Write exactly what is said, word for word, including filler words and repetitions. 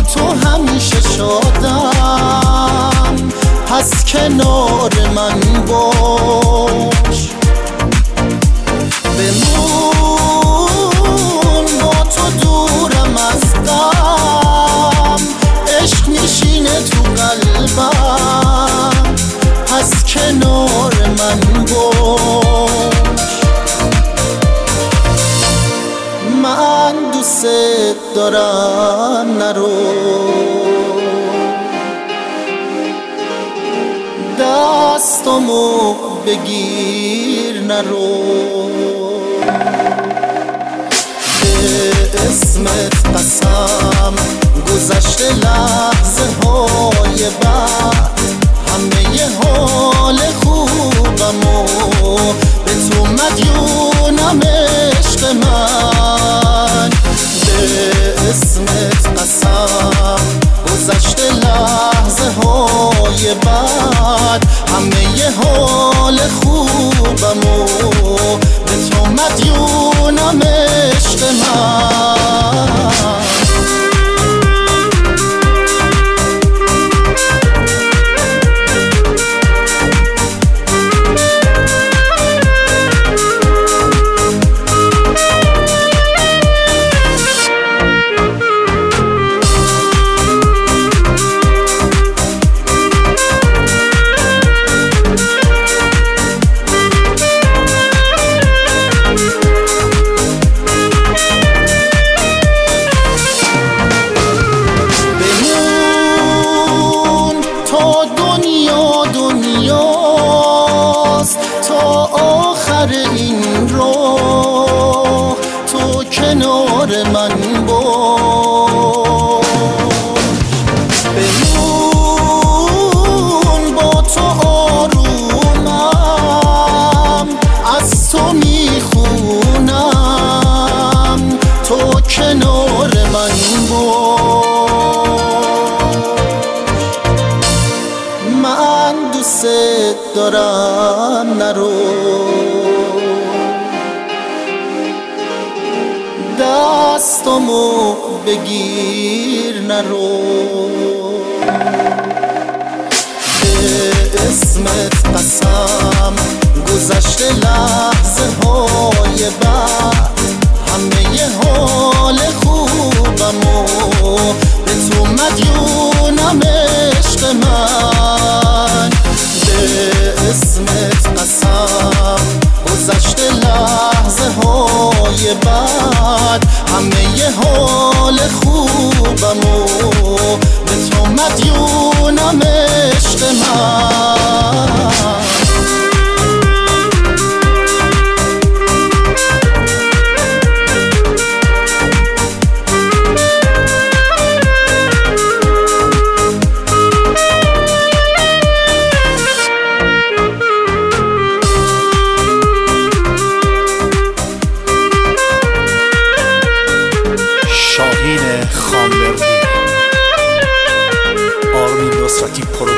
تو همیشه شادم، پس کنار من باش. بمون با تو دورم از غم، عشق میشینه تو قلبم، پس کنار من باش. من دوست دارم، نرو دستامو بگیر، نرو به اسمت قسم گذشته لحظه های بعد، همه ی حال خوبمو به تو مدیونم عشق من. به اسمت قسم گذشته لحظه های بعد، همه ی حال خوبمو به تو مدیونم عشق من. تا آخر این راه تو کنار من باش. بمون با تو آرومم، از تو میخونم، تو کنار من باش. من دوست دارم، نرو دستامو بگیر، نرو به اسمت قسم گذشته لحظه های بعد، همه ی حال خوبمو به تو مدیونم عشق من. به اسمت قسم گذشته لحظه های بعد، همه ی حال خوبمو به تو مدیونم عشق من. شاهین خانلردی، آرمین نصرتی.